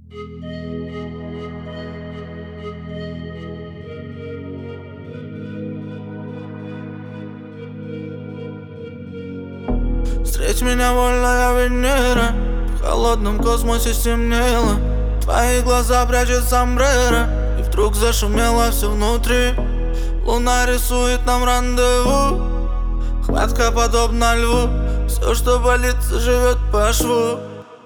Встреть меня, вольная Венера, в холодном космосе стемнело. Твои глаза прячет сомбреро, и вдруг зашумело все внутри. Луна рисует нам рандеву, хватка подобна льву. Все, что болит, заживет по шву.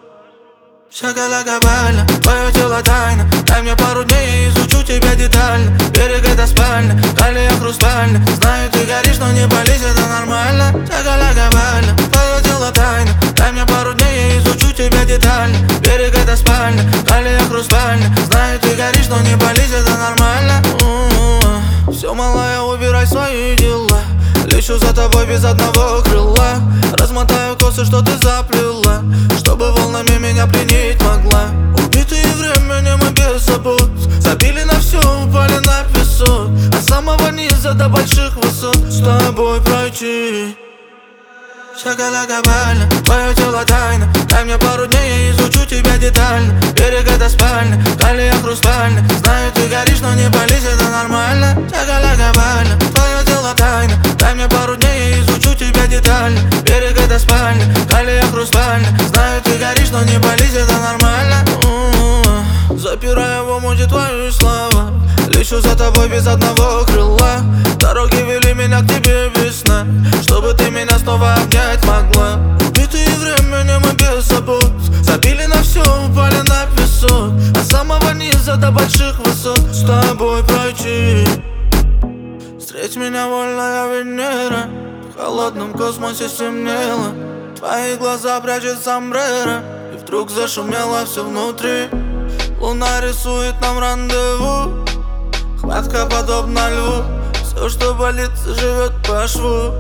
Шакаляка бальна, твое тело тайна. Дай мне пару дней, я изучу тебя детально. Берег это спальня, калия хрустальна. Знаю, ты горишь, но не пались, это нормально. Шакаляка бальна, твое тело тайна. Дай мне пару дней, я изучу тебя детально. Берег это спальня, калия хрустальна. Знаю, ты горишь, но не пались, это нормально. Все, малая, убирай свои дела. Лечу за тобой без одного крыла. Размотаю косы, что ты заплела, чтобы волнами меня пленить могла. Убитые временем и без забот, забили на все, упали на песок. От самого низа до больших высот с тобой пройти. Шакаляка бальна, твое тело тайна. Дай мне пару дней, я изучу тебя детально. Берег это спальня, калия хрустальна. Знаю, ты горишь, но не пались, это нормально. Шакаляка бальна, твое тело тайна. Дай мне пару дней, я изучу тебя детально. Берег это спальня, калия хрустальна. Знаю, ты горишь, но не пались, это нормально. Запирая в омуте твои слова, лечу за тобой без одного крыла. Дороги вели меня к тебе без сна, чтобы ты меня снова обнять могла. Убитые временем и без забот, забили на все, упали на песок. От самого низа до больших высот с тобой пройти. Встреть меня, вольная Венера, в холодном космосе стемнело. Твои глаза прячет сомбреро, и вдруг зашумело все внутри. Луна рисует нам рандеву, хватка подобна льву. Все, что болит, заживет по шву.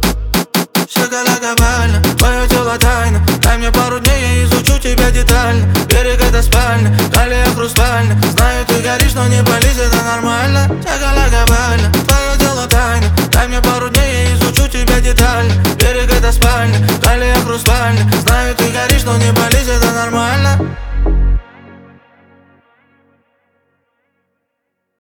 Шакаляка бальна, твое тело тайна. Дай мне пару дней, я изучу тебя детально. Берег это спальня, калия хрустальна. Знаю, ты горишь, но не пались, это нормально. Шакаляка бальна, твое тело тайна. Дай мне пару дней, я изучу тебя детально. Берег это спальня, калия хрустальна. Знаю, ты горишь, но не